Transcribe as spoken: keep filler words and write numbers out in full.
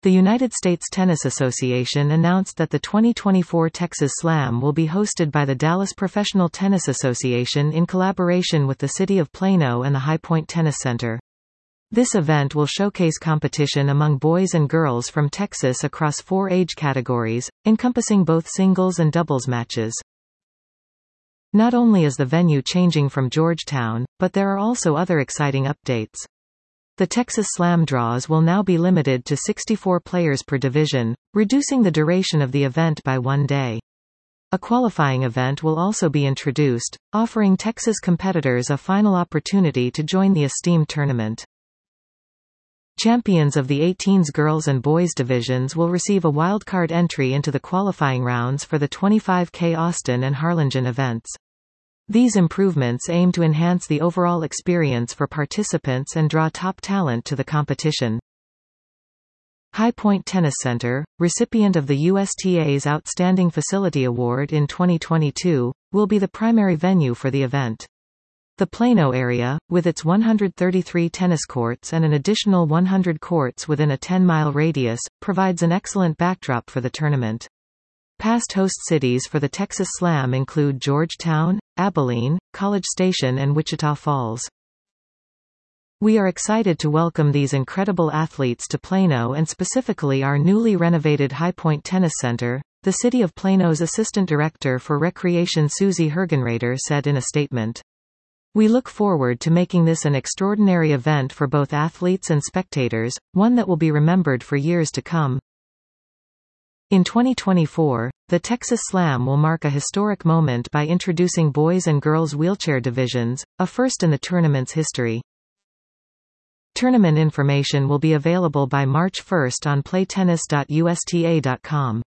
The United States Tennis Association announced that the twenty twenty-four Texas Slam will be hosted by the Dallas Professional Tennis Association in collaboration with the City of Plano and the High Point Tennis Center. This event will showcase competition among boys and girls from Texas across four age categories, encompassing both singles and doubles matches. Not only is the venue changing from Georgetown, but there are also other exciting updates. The Texas Slam draws will now be limited to sixty-four players per division, reducing the duration of the event by one day. A qualifying event will also be introduced, offering Texas competitors a final opportunity to join the esteemed tournament. Champions of the eighteens girls and boys divisions will receive a wildcard entry into the qualifying rounds for the twenty-five K Austin and Harlingen events. These improvements aim to enhance the overall experience for participants and draw top talent to the competition. High Point Tennis Center, recipient of the U S T A's Outstanding Facility Award in twenty twenty-two, will be the primary venue for the event. The Plano area, with its one hundred thirty-three tennis courts and an additional one hundred courts within a ten mile radius, provides an excellent backdrop for the tournament. Past host cities for the Texas Slam include Georgetown, Abilene, College Station and Wichita Falls. We are excited to welcome these incredible athletes to Plano and specifically our newly renovated High Point Tennis Center, the City of Plano's Assistant Director for Recreation Susie Hergenrader said in a statement. We look forward to making this an extraordinary event for both athletes and spectators, one that will be remembered for years to come. In twenty twenty-four, the Texas Slam will mark a historic moment by introducing boys and girls wheelchair divisions, a first in the tournament's history. Tournament information will be available by March first on play tennis dot U S T A dot com.